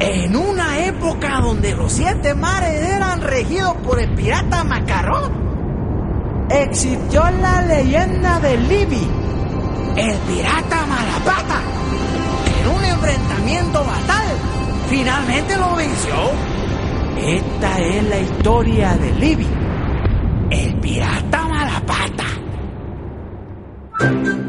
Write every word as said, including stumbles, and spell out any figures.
En una época donde los siete mares eran regidos por el pirata Macarrón, existió la leyenda de Libby, el pirata Malapata, que en un enfrentamiento fatal finalmente lo venció. Esta es la historia de Libby, el pirata Malapata.